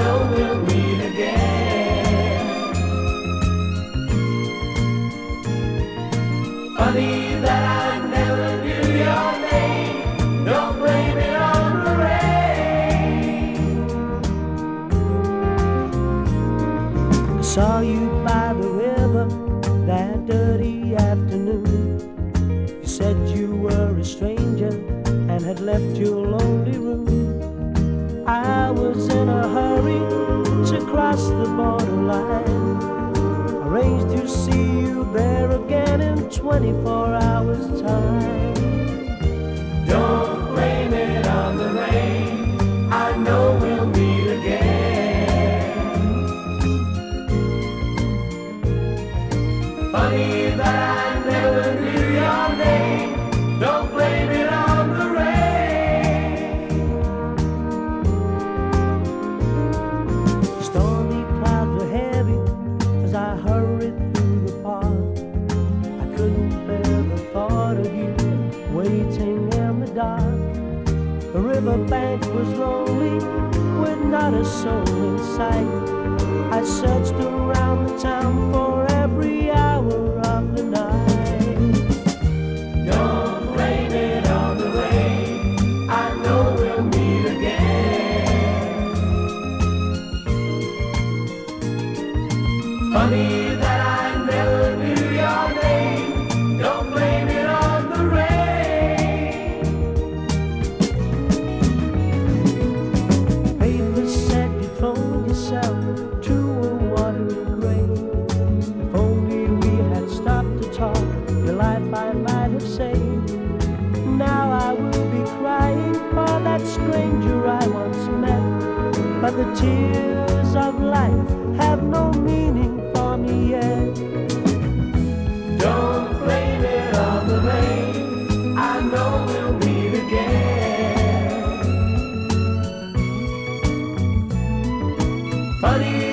know we'll meet again. Funny that I never knew your name. Don't blame it on the rain. I saw you by the river that dirty afternoon. You said you were a stranger and had left your lonely room. I was in a hurry to cross the borderline. Arranged to see you there again in 24 hours' time. Don't blame it on the rain. I know we'll meet again. Funny that I never knew your name. Don't blame it on the rain. Stormy clouds were heavy as I hurried through the park. I couldn't bear the thought of you waiting in the dark. The riverbank was lonely with not a soul in sight. I searched around the town for every hour of the night. Don't blame it on the rain. I know we'll meet again. Funny that I never knew your name. Don't blame it on the rain. Paper said you'd thrown yourself to a watery grave. If only we had stopped to talk, your life I might have saved. Now I will be crying for that stranger I once met. But the tears of life have no meaning for me yet. Don't blame it on the rain. I know we'll meet again. Funny